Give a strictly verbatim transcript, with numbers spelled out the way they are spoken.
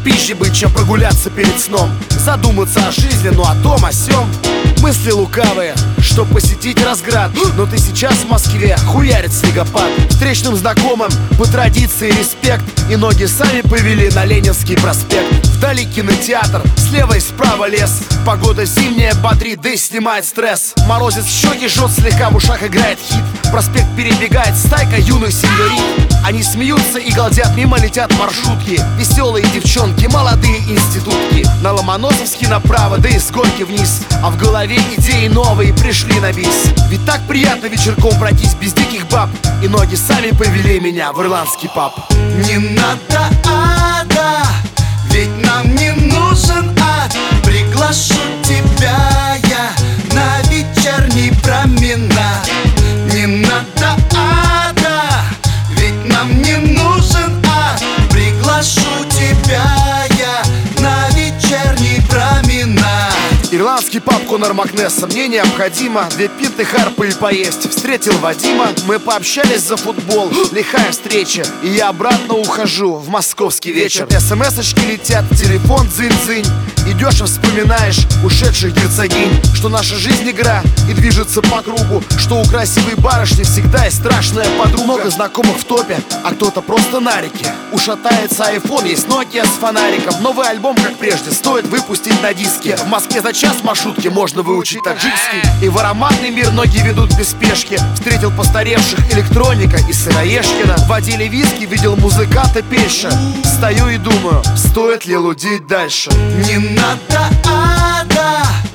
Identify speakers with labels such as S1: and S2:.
S1: пищей быть, чем прогуляться перед сном. Задуматься о жизни, ну о том, о сём. Мысли лукавые, чтоб посетить Разград. Но ты сейчас в Москве, хуярит снегопад. Встречным знакомым по традиции респект. И ноги сами повели на Ленинский проспект. Вдали кинотеатр, слева и справа лес. Погода зимняя бодрит, да и снимает стресс. Морозец щеки жжет, слегка в ушах играет хит. Проспект перебегает стайка юных сеньорит. Они смеются и галдят, мимо летят маршрутки. Веселые девчонки, молодые институтки. На Ломоносовский направо, да и с горки вниз. А в голове идеи новые пришли на бис. Ведь так приятно вечерком пройтись без диких баб. И ноги сами повели меня в ирландский паб.
S2: Не надо ада, ведь нам не нужен ад. Приглашу тебя я на вечерний променад. Не надо ада, ведь нам не нужен ад. Приглашу тебя я на вечерний променад.
S1: Ирландский паб Конор Макнесса. Мне необходимо две пинты харпы и поесть. Встретил Вадима, мы пообщались за футбол. Лихая встреча, и я обратно ухожу в московский вечер. СМС-очки летят, телефон дзынь-дзынь. Идешь и вспоминаешь ушедших герцогинь. Что наша жизнь игра и движется по кругу. Что у красивой барышни всегда есть страшная подруга. Много знакомых в топе, а кто-то просто на реке. Ушатается айфон, есть Nokia с фонариком. Новый альбом, как прежде, стоит выпустить на диске. В Москве за час маршрутки можно выучить таджикский. И в ароматный мир ноги ведут без спешки. Встретил постаревших электроника и сыроежкина. Водили виски, видел музыканта пельша. Стою и думаю, стоит ли лудить дальше.
S2: Не надо ада,